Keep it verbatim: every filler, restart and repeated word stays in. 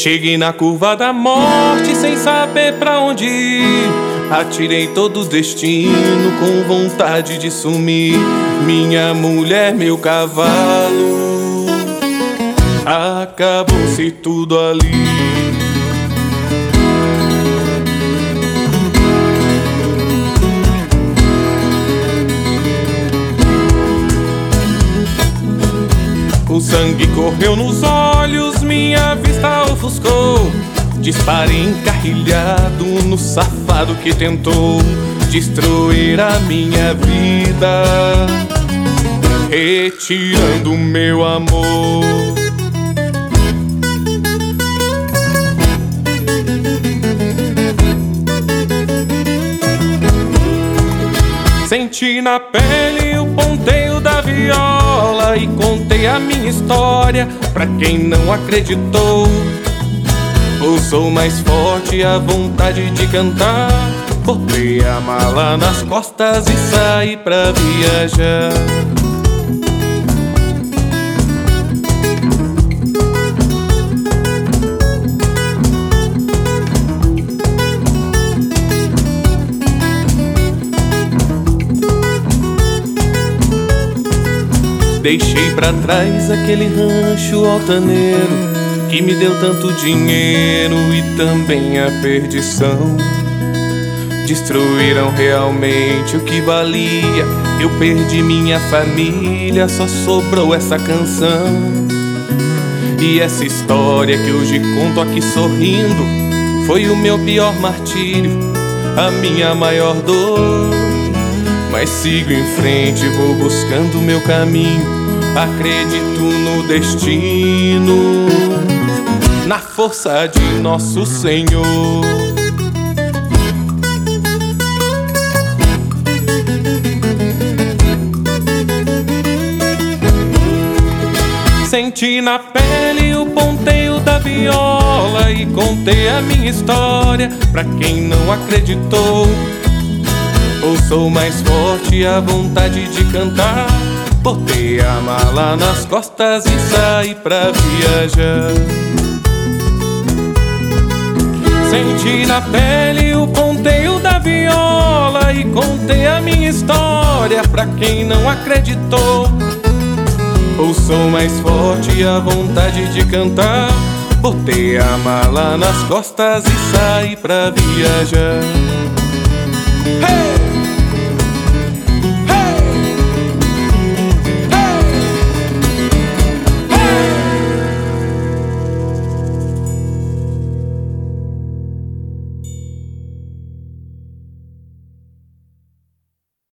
Cheguei na curva da morte sem saber pra onde ir. Atirei todo o destino com vontade de sumir. Minha mulher, meu cavalo, acabou-se tudo ali. O sangue correu nos olhos, minha vista ofuscou. Disparei encarrilhado no safado que tentou destruir a minha vida, retirando o meu amor. Senti na pele o ponteio da viola e contei a minha história pra quem não acreditou. Eu sou mais forte, a vontade de cantar. Botei a mala nas costas e saí pra viajar. Deixei pra trás aquele rancho altaneiro que me deu tanto dinheiro e também a perdição. Destruíram realmente o que valia. Eu perdi minha família, só sobrou essa canção. E essa história que hoje conto aqui sorrindo foi o meu pior martírio, a minha maior dor. Mas sigo em frente, vou buscando o meu caminho. Acredito no destino, na força de nosso Senhor. Senti na pele o ponteio da viola e contei a minha história pra quem não acreditou. Eu sou mais forte, a vontade de cantar. Botei a mala nas costas e saí pra viajar. Senti na pele o ponteio da viola e contei a minha história pra quem não acreditou. Eu sou mais forte, a vontade de cantar. Botei a mala nas costas e saí pra viajar. Hey!